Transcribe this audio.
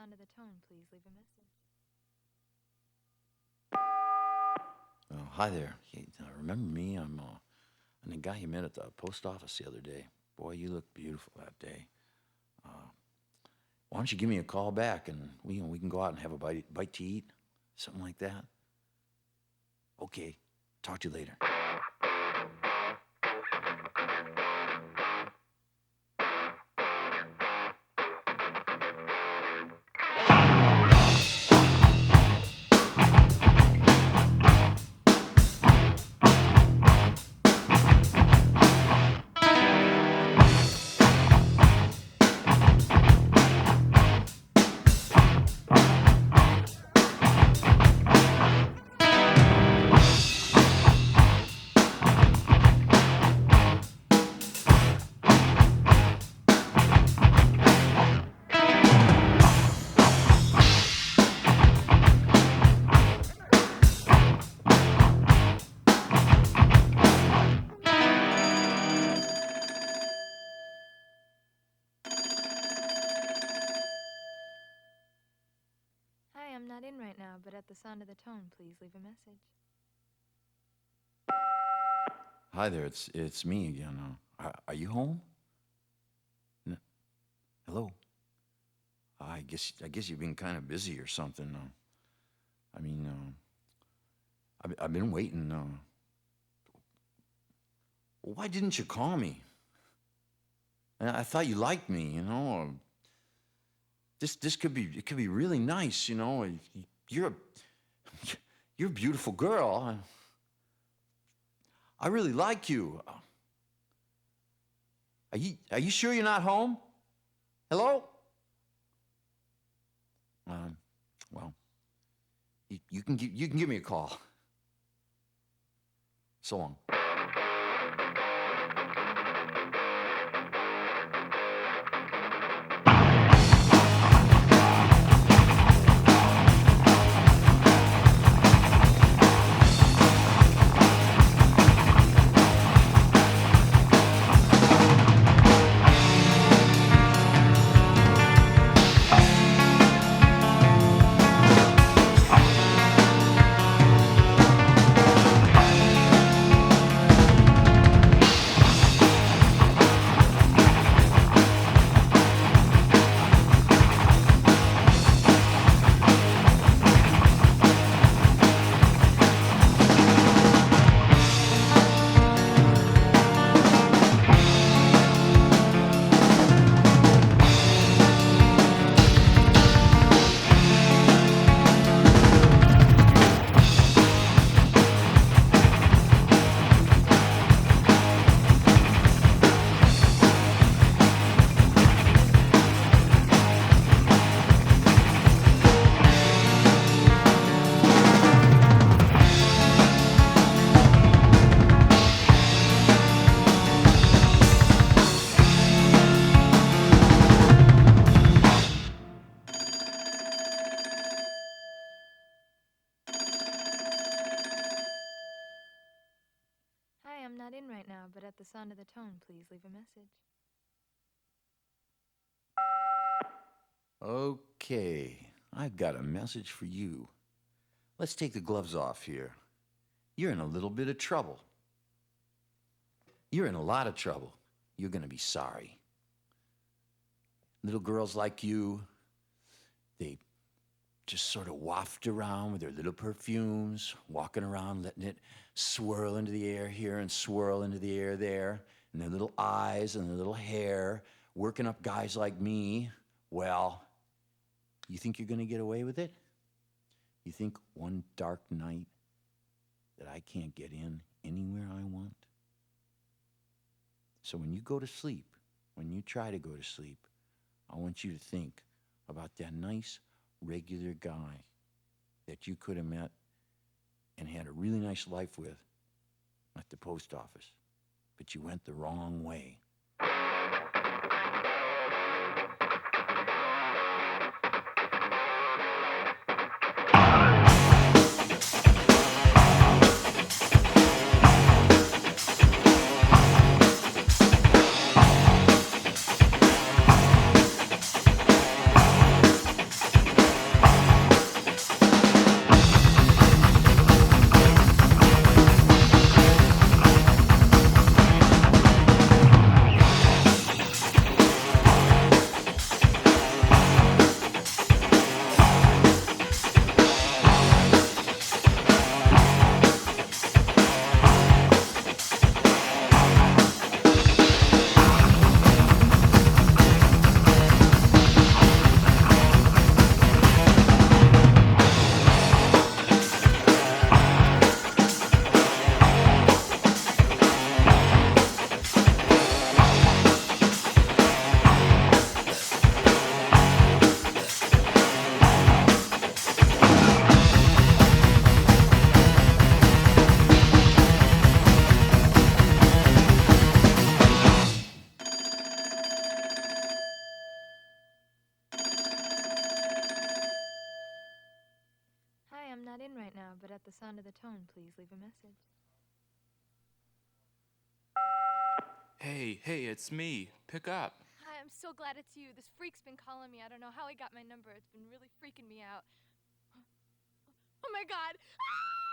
sound of the tone, please leave a message. Oh, hi there. Hey, remember me? I'm the guy you met at the post office the other day. Boy, you looked beautiful that day. Why don't you give me a call back and we can go out and have a bite to eat, something like that. Okay, talk to you later. Hi, I'm not in right now, but at the sound of the tone, please leave a message. Hi there, it's me again. Are you home? Hello. I guess you've been kind of busy or something. I mean, I've been waiting. Why didn't you call me? I thought you liked me. This could be really nice. You're a you're a beautiful girl. I really like you. Are you sure you're not home? Hello? Well, you can give me a call. So long. Hi, I'm not in right now, but at the sound of the tone, please leave a message. Okay, I've got a message for you. Let's take the gloves off here. You're in a little bit of trouble. You're in a lot of trouble. You're going to be sorry. Little girls like you, they just sort of waft around with their little perfumes, walking around, letting it swirl into the air here and swirl into the air there, and their little eyes and their little hair, working up guys like me. Well, you think you're going to get away with it? You think one dark night that I can't get in anywhere I want? So when you go to sleep, when you try to go to sleep, I want you to think about that nice, regular guy that you could have met and had a really nice life with at the post office, but you went the wrong way. not in right now, but at the sound of the tone, please leave a message. Hey, it's me. Pick up. Hi, I'm so glad it's you. This freak's been calling me. I don't know how he got my number. It's been really freaking me out. Oh my god! Ah!